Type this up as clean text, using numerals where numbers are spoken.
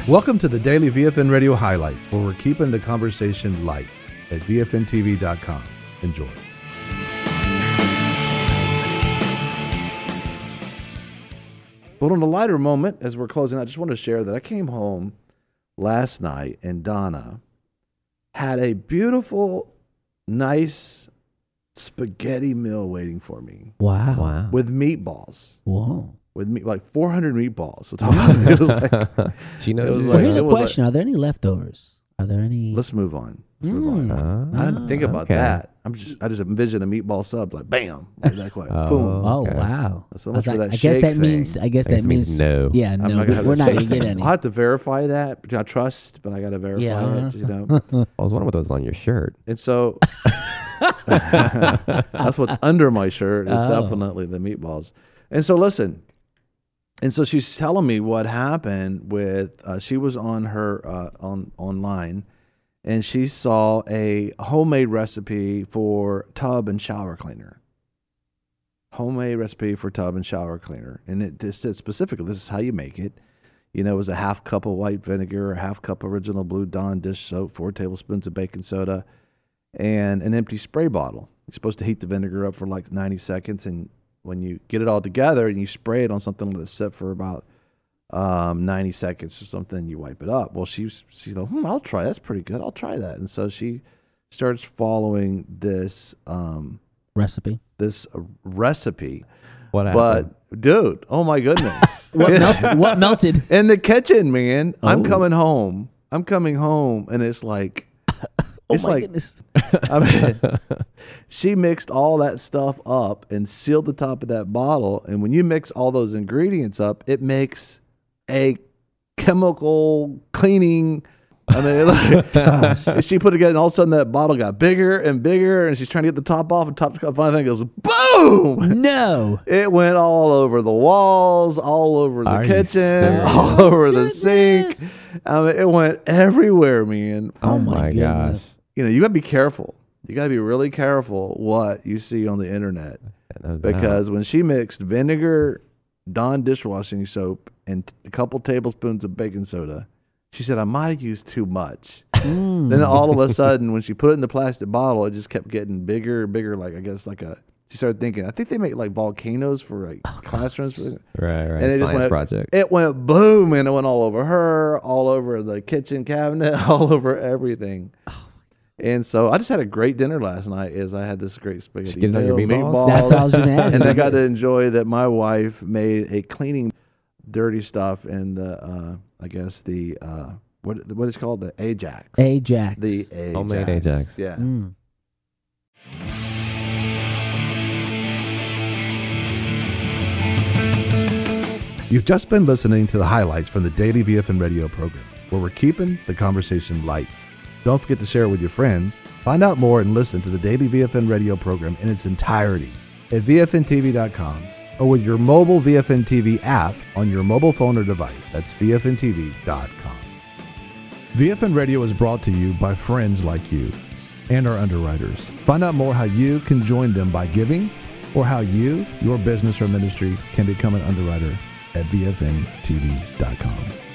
Welcome to the Daily VFN Radio Highlights, where we're keeping the conversation light at VFNTV.com. Enjoy. But on a lighter moment, as we're closing out, I just want to share that I came home last night and Donna had a beautiful, nice spaghetti meal waiting for me. Wow. With meatballs. Whoa. With me, like 400 meatballs. So it was like, She knows. Well, here's a question. Are there any leftovers? Are there any? let's move on. Let's move on. I didn't think about that. I just envision a meatball sub like bam, like that quick. Boom. Oh, okay. wow. So much for that I guess that shake means. thing. I guess that means no. Yeah, I'm no. not gonna have We're that not shake. gonna get any. I'll have to verify that. But I trust, but I got to verify Yeah, it. You know. I was wondering what was on your shirt. And so that's what's under my shirt is Oh. definitely the meatballs. And so listen. And so she's telling me what happened with. She was on her online. And she saw a homemade recipe for tub and shower cleaner. Homemade recipe for tub and shower cleaner. And it just said specifically, this is how you make it. You know, it was a half cup of white vinegar, a half cup original Blue Dawn dish soap, 4 tablespoons of baking soda, and an empty spray bottle. You're supposed to heat the vinegar up for like 90 seconds. And when you get it all together and you spray it on something that's set for about 90 seconds or something, you wipe it up. Well, she's like, I'll try. That's pretty good. I'll try that. And so she starts following this Recipe. recipe. What happened? But dude, oh my goodness, What melted? in the kitchen, man. I'm Oh. coming home, and it's like, Oh my goodness. I mean, she mixed all that stuff up and sealed the top of that bottle. And when you mix all those ingredients up, it makes a chemical cleaning. I mean, like, she put it together, and all of a sudden that bottle got bigger and bigger, and she's trying to get the top off, and finally goes boom. No. It went all over the walls, all over the Are you kitchen, serious? all over the Goodness. sink. I mean, it went everywhere, man. Oh my goodness. gosh. You know, you got to be careful. You got to be really careful what you see on the internet. No doubt. Because when she mixed vinegar, Dawn dishwashing soap, and a couple tablespoons of baking soda, she said, I might have used too much. Then all of a sudden, when she put it in the plastic bottle, it just kept getting bigger and bigger. Like, I guess, she started thinking, I think they make like volcanoes for like classrooms. Right. And it just Science went- project. It went boom, and it went all over her, all over the kitchen cabinet, all over everything. And so I just had a great dinner last night. As I had this great spaghetti Did you get it on your meatballs? That's what I was gonna ask. and I got to enjoy that. My wife made a cleaning dirty stuff in the I guess the what is called the Ajax. Ajax. The Ajax. Homemade Ajax. Yeah. Mm. You've just been listening to the highlights from the Daily VFN Radio program, where we're keeping the conversation light. Don't forget to share it with your friends. Find out more and listen to the Daily VFN Radio program in its entirety at VFNTV.com or with your mobile VFN TV app on your mobile phone or device. That's VFNTV.com. VFN Radio is brought to you by friends like you and our underwriters. Find out more how you can join them by giving or how you, your business or ministry, can become an underwriter at VFNTV.com.